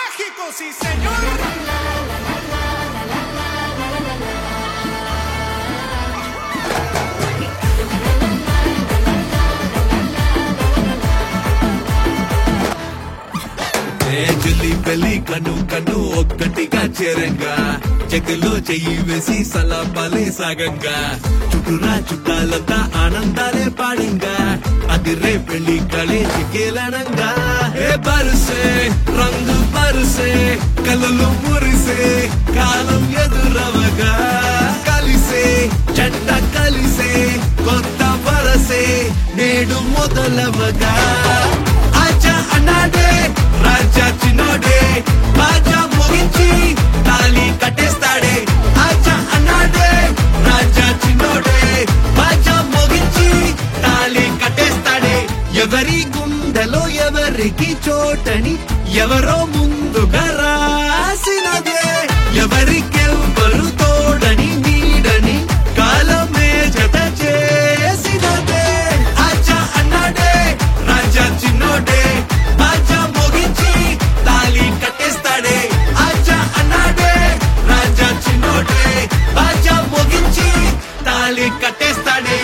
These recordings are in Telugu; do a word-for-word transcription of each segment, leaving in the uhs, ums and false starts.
México, sí señor. జల్లి పెళ్లి కను కను ఒక్కటిగా చేరంగా చేతిలో చెయ్యి వేసి సలాపాలే సాగంగా చుట్టూరా చుట్టాలంతా ఆనందాలే పాడంగా అదిరే పెళ్లి కళేజీ కేలనంగా ఏ పరుసే రంగు పరుసే కలలు మురిసే కాలం ఎదురవగా కలిసే జంట కలిసే కొత్త వరసే నేడు మొదలవగా ఆచా అన్నాడే రాజా చిన్నోడే బాజా మోగించి తాళి కట్టేస్తాడే ఆచా అన్నాడే రాజా చిన్నోడే బాజా మోగించి తాళి కట్టేస్తాడే ఎవరి గుండెలో ఎవరికి చోటని ఎవరో ముందుగా రాసినదే ఎవరికెవ్వరు తోడని నీడని కాలమే జత చేసినదే ఆచా అన్నాడే రాజా చిన్నోడే బాజా మోగించి తాళి కట్టేస్తాడే ఆచా అన్నాడే రాజా చిన్నోడే బాజా మోగించి తాళి కట్టేస్తాడే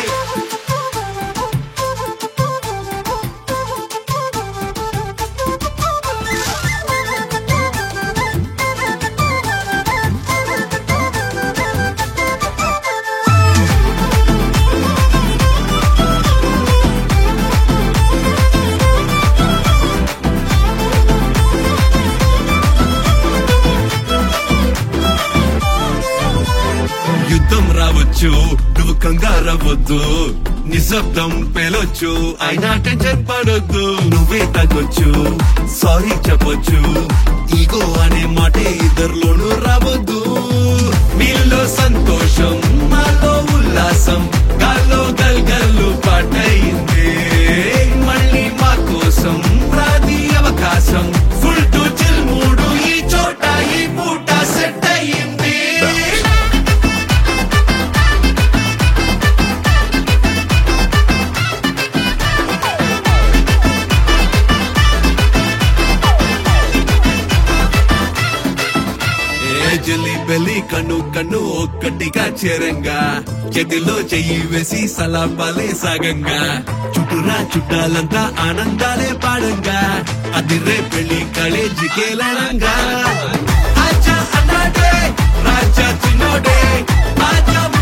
యుద్ధం రావచ్చు నువ్వు కంగారవద్దు నిశ్శబ్దం పేలొచ్చు అయినా టెన్షన్ పడొద్దు నువ్వే తగ్గొచ్చు సారీ చెప్పొచ్చు ఈగో అనే మాటే ఇద్దరిలోనూ రావద్దు మీలో సంతోషం మాలో ఉల్లాసం గాల్లో గల్గల్లు పాటయింది మళ్ళీ మా కోసం రాది అవకాశం ఫుల్ టు చిల్ మూడు ఈ చోట ఈ పూట సెట్ అయింది జల్లి బెల్లి కన్ను కన్ను ఒక్కటిగా చేరంగా చేతిలో చెయ్యి వేసి సలాపాలే సాగంగా చుట్టూరా చుట్టాలంతా ఆనందాలే పాడంగా అదిరే పెళ్లి కళేజీ కేలనంగా ఆచా అన్నాడే రాజా చిన్నోడే బాజా